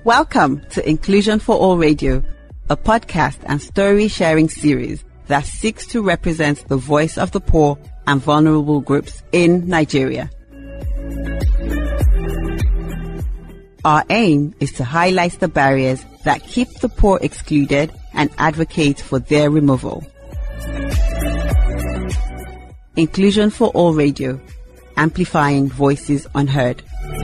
Welcome to Inclusion for All Radio, a podcast and story sharing series that seeks to represent the voice of the poor and vulnerable groups in Nigeria. Our aim is to highlight the barriers that keep the poor excluded and advocate for their removal. Inclusion for All Radio, amplifying voices unheard.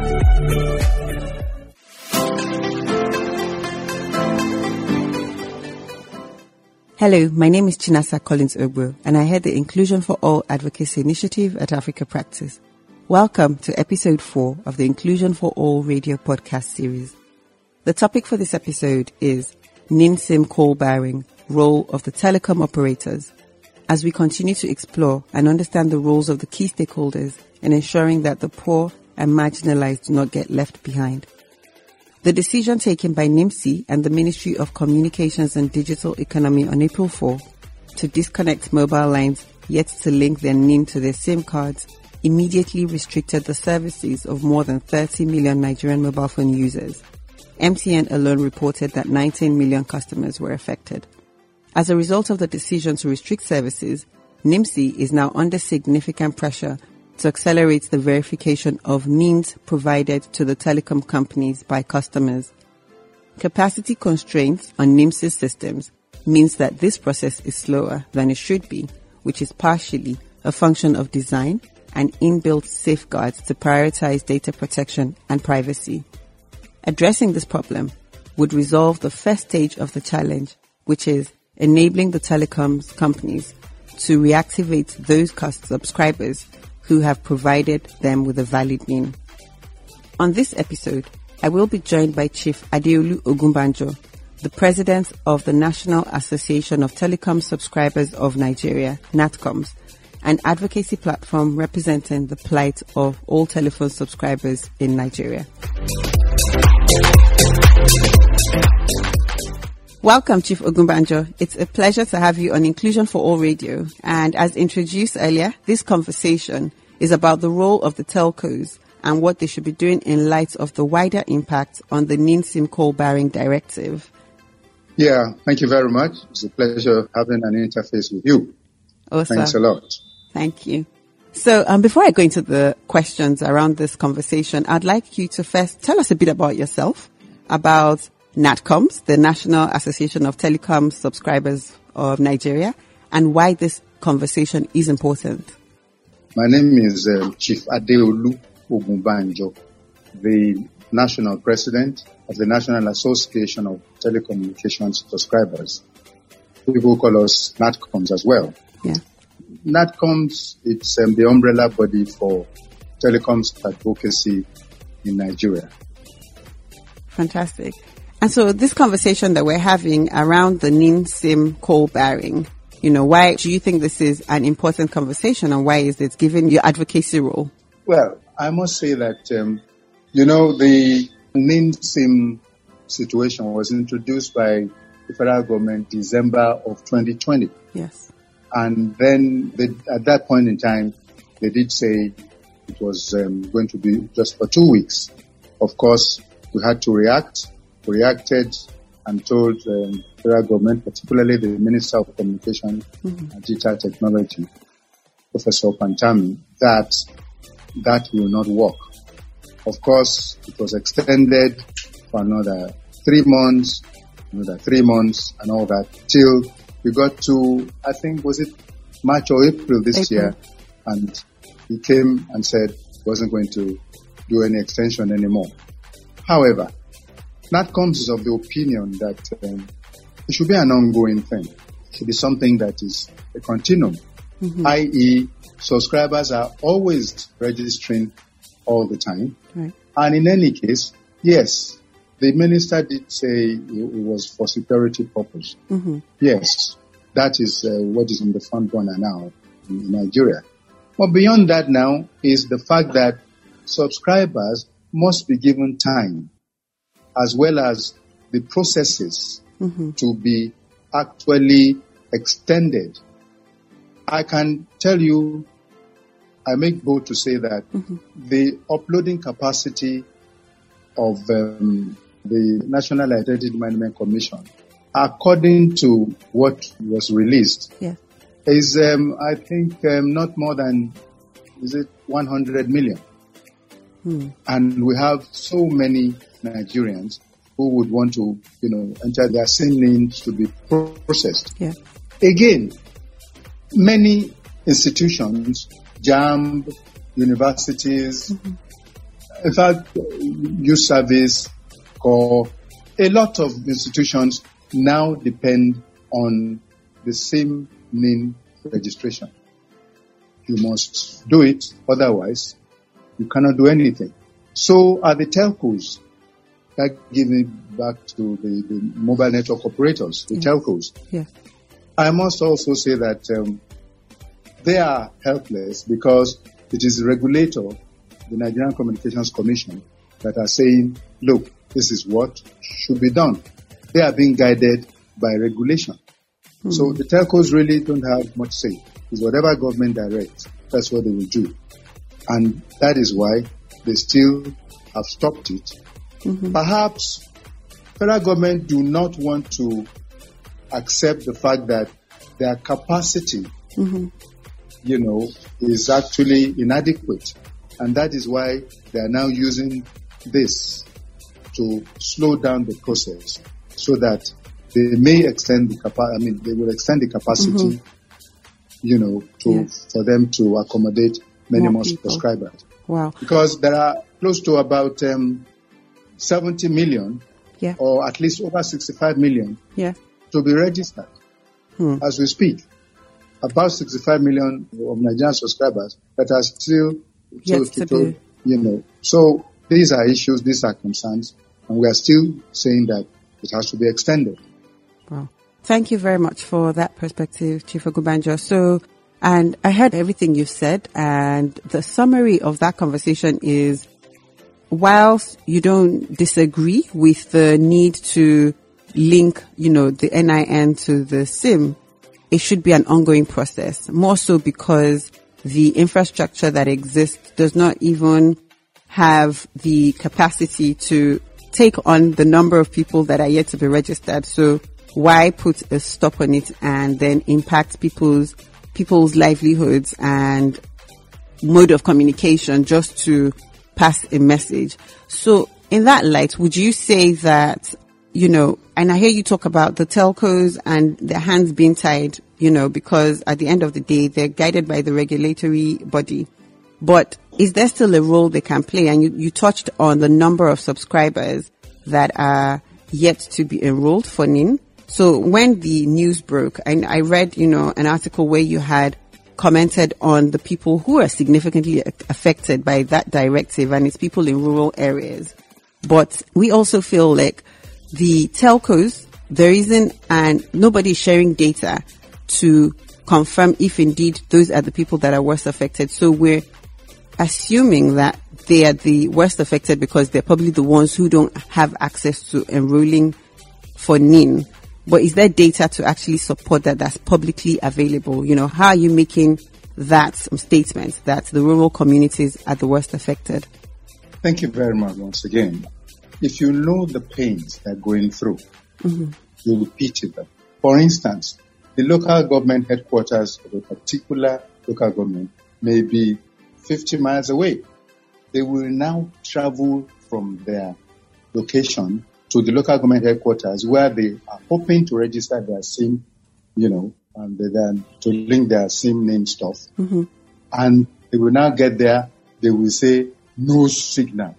Hello, my name is Chinasa Collins-Ogbo, and I head the Inclusion for All Advocacy Initiative at Africa Practice. Welcome to episode 4 of the Inclusion for All radio podcast series. The topic for this episode is NIN-SIM call barring, role of the telecom operators, as we continue to explore and understand the roles of the key stakeholders in ensuring that the poor and marginalized do not get left behind. The decision taken by NIMSI and the Ministry of Communications and Digital Economy on April 4 to disconnect mobile lines yet to link their NIN to their SIM cards immediately restricted the services of more than 30 million Nigerian mobile phone users. MTN alone reported that 19 million customers were affected. As a result of the decision to restrict services, NIMSI is now under significant pressure to accelerate the verification of NINs provided to the telecom companies by customers. Capacity constraints on NIMSI's systems means that this process is slower than it should be, which is partially a function of design and inbuilt safeguards to prioritize data protection and privacy. Addressing this problem would resolve the first stage of the challenge, which is enabling the telecoms companies to reactivate those subscribers who have provided them with a valid NIN. On this episode, I will be joined by Chief Adeolu Ogunbanjo, the President of the National Association of Telecom Subscribers of Nigeria, NATCOMS, an advocacy platform representing the plight of all telephone subscribers in Nigeria. Welcome, Chief Ogunbanjo. It's a pleasure to have you on Inclusion for All Radio. And as introduced earlier, this conversation is about the role of the telcos and what they should be doing in light of the wider impact on the NIN-SIM call barring directive. Yeah, thank you very much. It's a pleasure having an interface with you. Awesome. Thanks a lot. Thank you. So before I go into the questions around this conversation, I'd like you to first tell us a bit about yourself, about NATCOMS, the National Association of Telecom Subscribers of Nigeria, and why this conversation is important. My name is Chief Adeolu Ogunbanjo, the National President of the National Association of Telecommunications Subscribers. People call us NATCOMS as well. Yeah. NATCOMS, it's the umbrella body for telecoms advocacy in Nigeria. Fantastic. And so this conversation that we're having around the NIN-SIM call barring, why do you think this is an important conversation, and why is it given your advocacy role? Well, I must say that, the NIN-SIM situation was introduced by the federal government December of 2020. Yes. And then at that point in time, they did say it was going to be just for 2 weeks. Of course, we had to reacted and told the federal government, particularly the Minister of Communication and Digital Technology, Professor Pantami, that will not work. Of course, it was extended for another 3 months, and all that, till we got to, I think, was it March or April this year, and he came and said he wasn't going to do any extension anymore. However, NATCOMS is of the opinion that it should be an ongoing thing. It should be something that is a continuum, i.e. subscribers are always registering all the time. Right. And in any case, yes, the minister did say it was for security purpose. Yes, that is what is in the front burner now in Nigeria. But beyond that now is the fact that subscribers must be given time, as well as the processes to be actually extended. I can tell you, I make bold to say that the uploading capacity of the National Identity Management Commission, according to what was released, is, I think, not more than, 100 million. And we have so many Nigerians who would want to, enter their SIM names to be processed. Again, many institutions, JAMB, universities, in fact, youth service, or a lot of institutions now depend on the SIM name registration. You must do it, otherwise you cannot do anything. So are the telcos. That gives me back to the mobile network operators, the telcos. I must also say that they are helpless because it is the regulator, the Nigerian Communications Commission, that are saying, look, this is what should be done. They are being guided by regulation. So the telcos really don't have much say. It's whatever government directs, that's what they will do. And that is why they still have stopped it. Perhaps federal government do not want to accept the fact that their capacity, is actually inadequate. And that is why they are now using this to slow down the process so that they may extend the capacity, they will extend the capacity, for them to accommodate many more subscribers. Wow. Because there are close to about 70 million, or at least over 65 million to be registered as we speak. About 65 million of Nigerian subscribers that are still, So these are issues, these are concerns, and we are still saying that it has to be extended. Wow. Thank you very much for that perspective, Chief Ogunbanjo. So, and I heard everything you said, and the summary of that conversation is, whilst you don't disagree with the need to link, the NIN to the SIM, it should be an ongoing process, more so because the infrastructure that exists does not even have the capacity to take on the number of people that are yet to be registered. So why put a stop on it and then impact people's livelihoods and mode of communication just to pass a message? So in that light, would you say that, and I hear you talk about the telcos and their hands being tied, because at the end of the day, they're guided by the regulatory body. But is there still a role they can play? And you touched on the number of subscribers that are yet to be enrolled for NIN. So when the news broke, and I read, an article where you had commented on the people who are significantly affected by that directive, and it's people in rural areas. But we also feel like the telcos, there isn't, and nobody's sharing data to confirm if indeed those are the people that are worst affected. So we're assuming that they are the worst affected because they're probably the ones who don't have access to enrolling for NIN. But is there data to actually support that's publicly available? How are you making that statement that the rural communities are the worst affected? Thank you very much once again. If you know the pains they're going through, you will pity them. For instance, the local government headquarters of a particular local government may be 50 miles away. They will now travel from their location to the local government headquarters where they are hoping to register their SIM, and then to link their SIM name stuff. And they will now get there, they will say, no signal.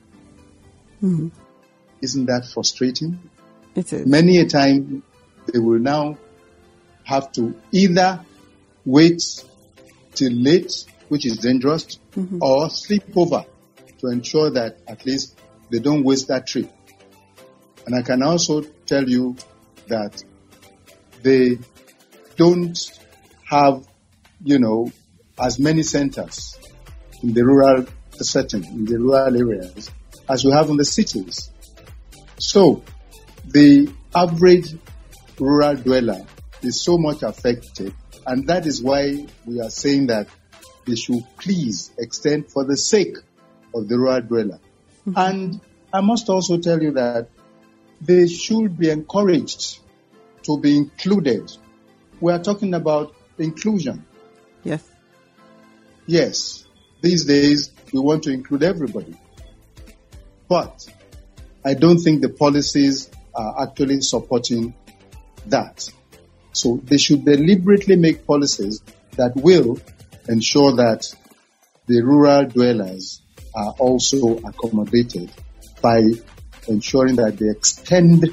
Isn't that frustrating? It is. Many a time, they will now have to either wait till late, which is dangerous, or sleep over to ensure that at least they don't waste that trip. And I can also tell you that they don't have, as many centers in the rural setting, in the rural areas, as we have in the cities. So the average rural dweller is so much affected, and that is why we are saying that they should please extend for the sake of the rural dweller. And I must also tell you that they should be encouraged to be included. We are talking about inclusion. Yes. Yes. These days, we want to include everybody. But I don't think the policies are actually supporting that. So they should deliberately make policies that will ensure that the rural dwellers are also accommodated by ensuring that they extend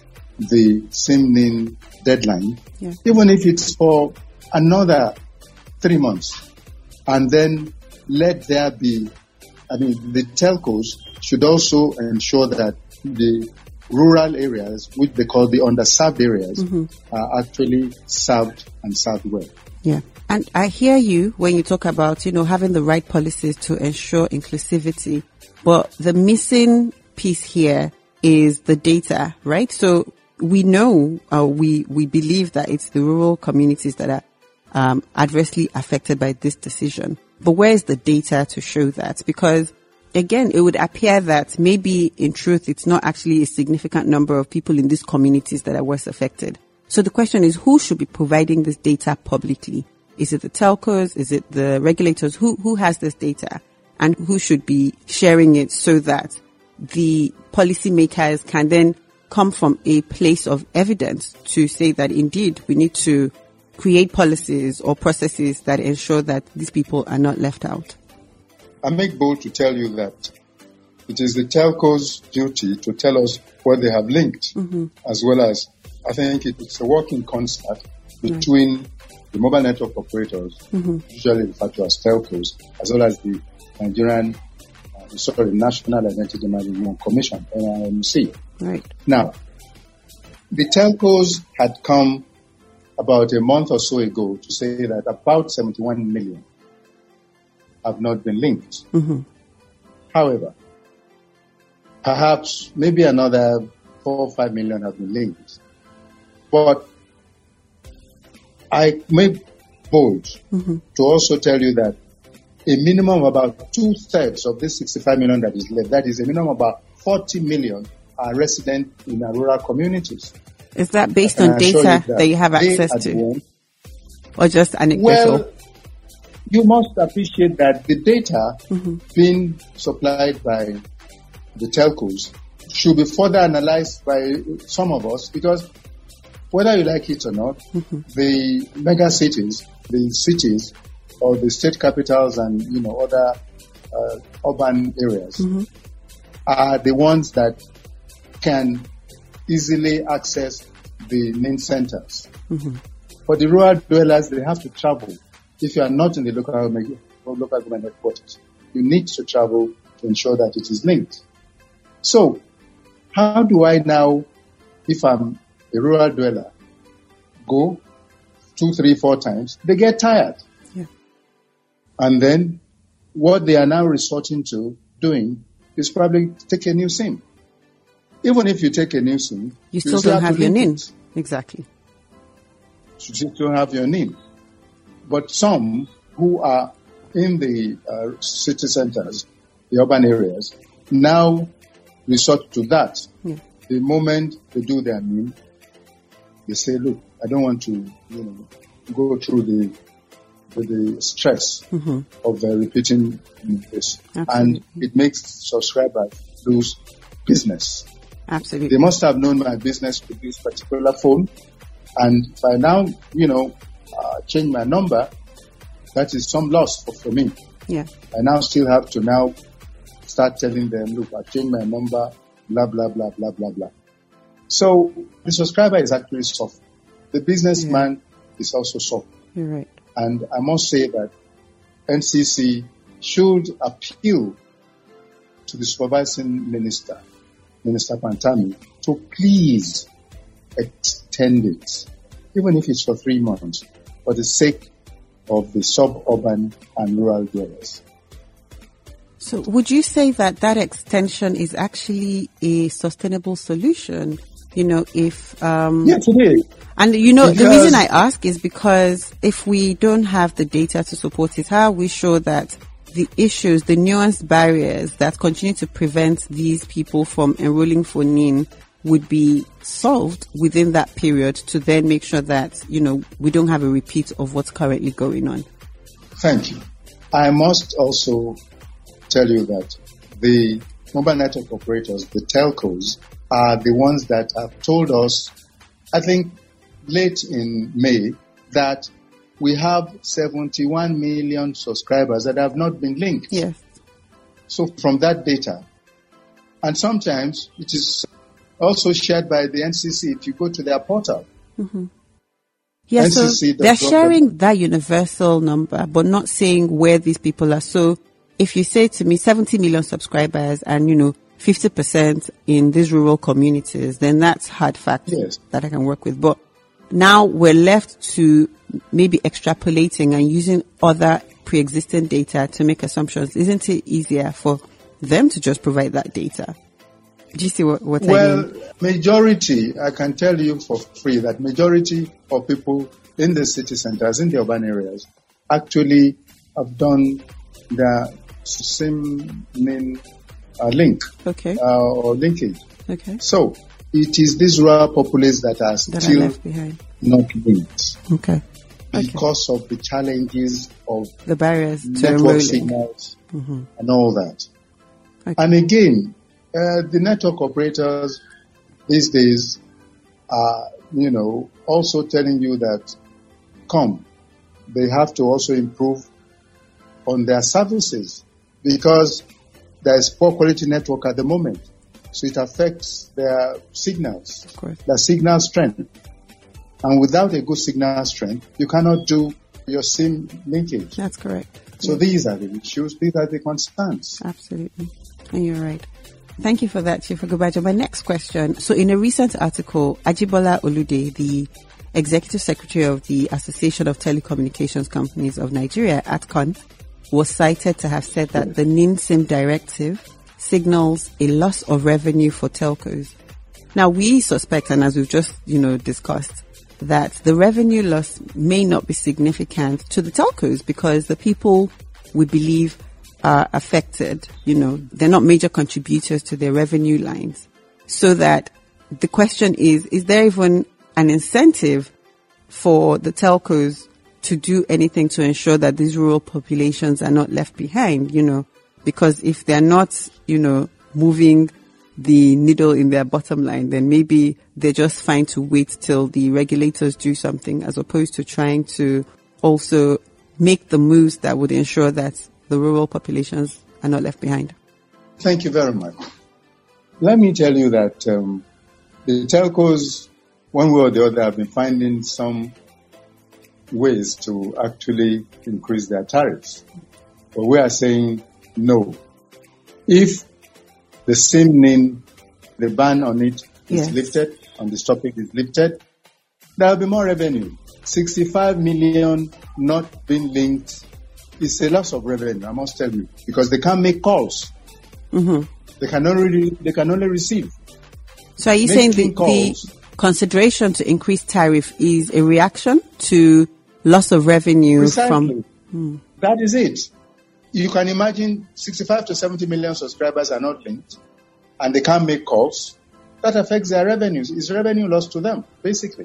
the SIM-NIN deadline, even if it's for another 3 months. And then let there be, the telcos should also ensure that the rural areas, which they call the underserved areas, are actually served and served well. Yeah. And I hear you when you talk about, having the right policies to ensure inclusivity. But the missing piece here is the data, right? So we know, we believe that it's the rural communities that are adversely affected by this decision. But where is the data to show that? Because again, it would appear that maybe in truth, it's not actually a significant number of people in these communities that are worse affected. So the question is, who should be providing this data publicly? Is it the telcos? Is it the regulators? Who has this data? And who should be sharing it so that the policymakers can then come from a place of evidence to say that indeed we need to create policies or processes that ensure that these people are not left out? I make bold to tell you that it is the telco's duty to tell us what they have linked, as well as I think it's a working concert between the mobile network operators, usually referred to as telcos, as well as the Nigerian, National Identity Management Commission, NIMC. Right. Now, the telcos had come about a month or so ago to say that about 71 million have not been linked. However, perhaps maybe another 4 or 5 million have been linked. But I make bold to also tell you that a minimum of about 2/3 of this 65 million that is left, that is a minimum of about 40 million, are resident in our rural communities. Is that based on data that you have access to? Or just anecdotal? Well, you must appreciate that the data being supplied by the telcos should be further analyzed by some of us, because whether you like it or not, the mega cities, the cities or the state capitals and, other urban areas are the ones that can easily access the main centers. For the rural dwellers, they have to travel. If you are not in the local government headquarters, you need to travel to ensure that it is linked. So, how do I now, if I'm a rural dweller, go 2, 3, 4 times? They get tired. Yeah. And then what they are now resorting to doing is probably take a new SIM. Even if you take a new SIM, you still don't have your NIN. Exactly. You still don't have your NIN. But some who are in the city centers, the urban areas, now resort to that. Yeah. The moment they do their NIN, they say, look, I don't want to, go through the stress of repeating this. Absolutely. And it makes subscribers lose business. Absolutely. They must have known my business with this particular phone. And if I now, change my number, that is some loss for me. Yeah. I now still have to now start telling them, look, I've changed my number, blah, blah, blah, blah, blah, blah. So the subscriber is actually soft. The businessman is also soft. You're right. And I must say that NCC should appeal to the supervising minister, Minister Pantami, to please extend it, even if it's for 3 months, for the sake of the suburban and rural dwellers. So would you say that extension is actually a sustainable solution? If... Yes, it is. And, the reason I ask is because if we don't have the data to support it, how are we sure that the issues, the nuanced barriers that continue to prevent these people from enrolling for NIN would be solved within that period to then make sure that, we don't have a repeat of what's currently going on? Thank you. I must also tell you that the mobile network operators, the telcos, are the ones that have told us, I think late in May, that we have 71 million subscribers that have not been linked. Yes. So from that data, and sometimes it is also shared by the NCC if you go to their portal. Mm-hmm. Yeah, so they're sharing that universal number, but not saying where these people are. So if you say to me 70 million subscribers and, 50% in these rural communities, then that's hard facts that I can work with. But now we're left to maybe extrapolating and using other pre-existing data to make assumptions. Isn't it easier for them to just provide that data? Do you see what I mean? Well, majority, I can tell you for free that majority of people in the city centers, in the urban areas, actually have done the SIM link or linkage. Okay. So it is these rural populaces that are still left behind, not linked. Okay. Because of the challenges of the barriers to network signals and all that. Okay. And again, the network operators these days are, also telling you that they have to also improve on their services because there is poor quality network at the moment. So it affects their signals, their signal strength. And without a good signal strength, you cannot do your SIM linkage. That's correct. So these are the issues, these are the concerns. Absolutely. And you're right. Thank you for that, Chief Ogobajo. My next question. So in a recent article, Ajibola Olude, the Executive Secretary of the Association of Telecommunications Companies of Nigeria, ATCON, was cited to have said that the NIN-SIM directive signals a loss of revenue for telcos. Now, we suspect, and as we've just, discussed, that the revenue loss may not be significant to the telcos because the people we believe are affected, they're not major contributors to their revenue lines. So that the question is there even an incentive for the telcos to do anything to ensure that these rural populations are not left behind, because if they're not, moving the needle in their bottom line, then maybe they're just fine to wait till the regulators do something as opposed to trying to also make the moves that would ensure that the rural populations are not left behind. Thank you very much. Let me tell you that the telcos, one way or the other, have been finding some ways to actually increase their tariffs. But we are saying no. If the SIM-NIN, the ban on it is lifted, on this topic is lifted, there will be more revenue. 65 million not being linked is a loss of revenue, I must tell you, because they can't make calls. Mm-hmm. They can only receive. So are you saying the consideration to increase tariff is a reaction to loss of revenue? Precisely. That is it. You can imagine 65 to 70 million subscribers are not linked and they can't make calls. That affects their revenues. It's revenue loss to them, basically.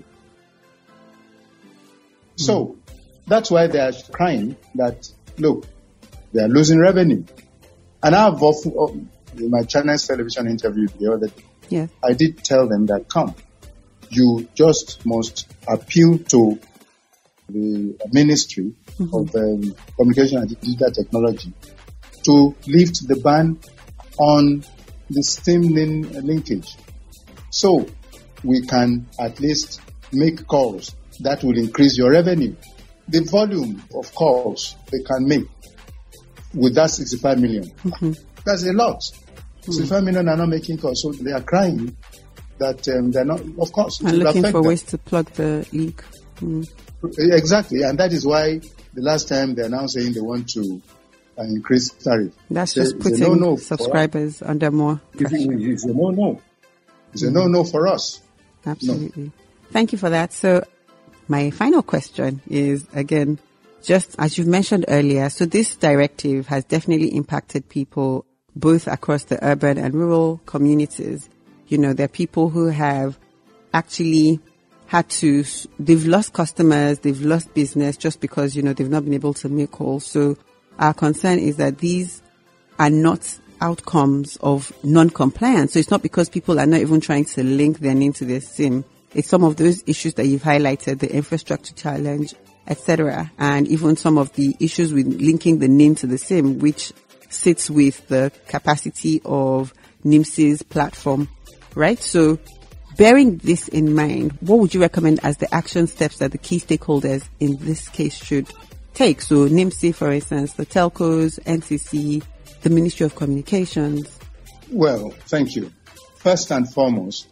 So that's why they are crying that, look, they are losing revenue. And I've often, in my Channels Television interview the other day, I did tell them that, you just must appeal to the Ministry of Communication and Digital Technology to lift the ban on the SIM-NIN linkage. So we can at least make calls that will increase your revenue. The volume of calls they can make with that 65 million, that's a lot. 65 million are not making calls, so they are crying that they're not, of course. And looking for ways to plug the leak. Exactly, and that is why the last time they're now saying they want to increase tariff. That's just putting subscribers under more pressure. It's a no-no. It's a no-no for us. Absolutely. No. Thank you for that. So my final question is, again, just as you've mentioned earlier, so this directive has definitely impacted people both across the urban and rural communities. there are people who have actually they've lost customers, they've lost business just because, they've not been able to make calls. So our concern is that these are not outcomes of non-compliance. So it's not because people are not even trying to link their name to their SIM. It's some of those issues that you've highlighted, the infrastructure challenge, etc., and even some of the issues with linking the name to the SIM, which sits with the capacity of NIMS's platform, right? So bearing this in mind, what would you recommend as the action steps that the key stakeholders in this case should take? So NIMS, for instance, the telcos, NCC, the Ministry of Communications. Well, thank you. First and foremost,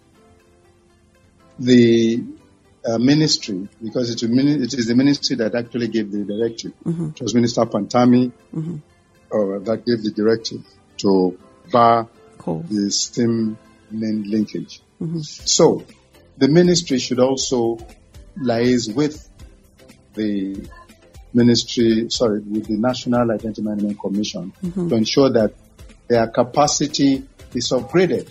the ministry, because it is the ministry that actually gave the directive. Mm-hmm. It was Minister Pantami that gave the directive to bar the SIM name linkage. Mm-hmm. So the ministry should also liaise with the with the National Identity Management Commission to ensure that their capacity is upgraded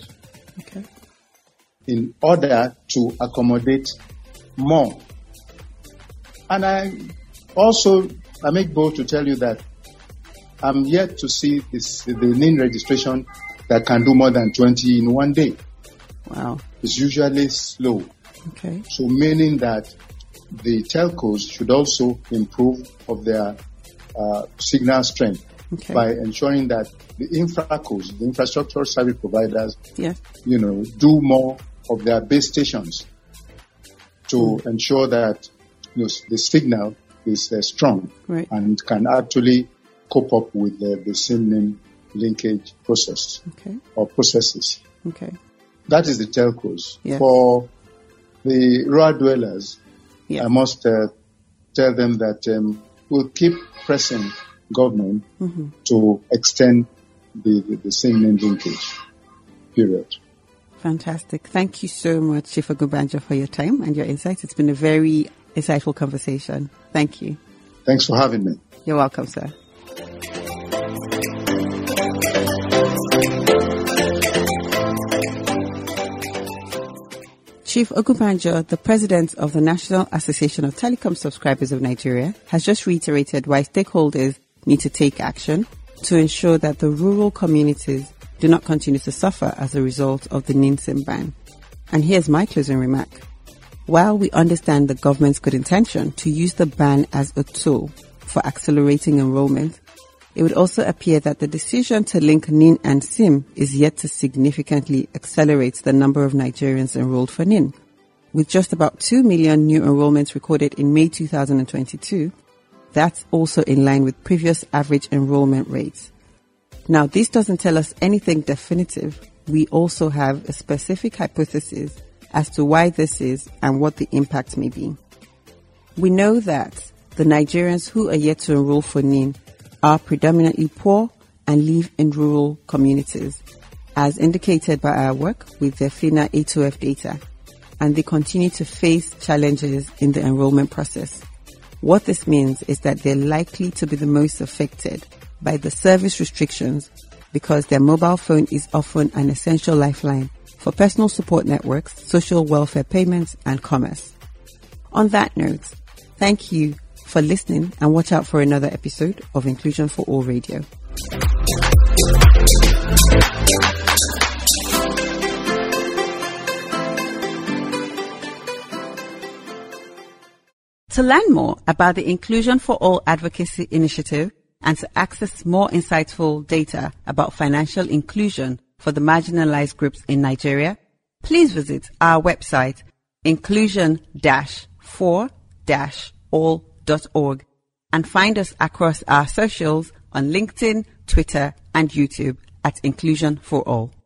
in order to accommodate more. And I make bold to tell you that I'm yet to see the NIN registration that can do more than 20 in one day. Wow. It's usually slow. Okay. So meaning that the telcos should also improve of their signal strength by ensuring that the infracos, the infrastructure service providers, do more of their base stations to ensure that the signal is strong and can actually cope up with the SIM name linkage process or processes. Okay. That is the telcos. Yes. For the rural dwellers, I must tell them that we'll keep pressing government to extend the SIM name linkage. Period. Fantastic. Thank you so much, Chief Ogunbanjo, for your time and your insights. It's been a very insightful conversation. Thank you. Thanks for having me. You're welcome, sir. Chief Ogunbanjo, the president of the National Association of Telecom Subscribers of Nigeria, has just reiterated why stakeholders need to take action to ensure that the rural communities do not continue to suffer as a result of the NIN-SIM ban. And here's my closing remark. While we understand the government's good intention to use the ban as a tool for accelerating enrollment, it would also appear that the decision to link NIN and SIM is yet to significantly accelerate the number of Nigerians enrolled for NIN. With just about 2 million new enrollments recorded in May 2022, that's also in line with previous average enrollment rates. Now, this doesn't tell us anything definitive. We also have a specific hypothesis as to why this is and what the impact may be. We know that the Nigerians who are yet to enroll for NIN are predominantly poor and live in rural communities, as indicated by our work with the FINA A2F data, and they continue to face challenges in the enrollment process. What this means is that they're likely to be the most affected by the service restrictions because their mobile phone is often an essential lifeline for personal support networks, social welfare payments, and commerce. On that note, thank you for listening and watch out for another episode of Inclusion for All Radio. To learn more about the Inclusion for All Advocacy Initiative and to access more insightful data about financial inclusion for the marginalized groups in Nigeria, please visit our website inclusion-for-all.org and find us across our socials on LinkedIn, Twitter, and YouTube at Inclusion for All.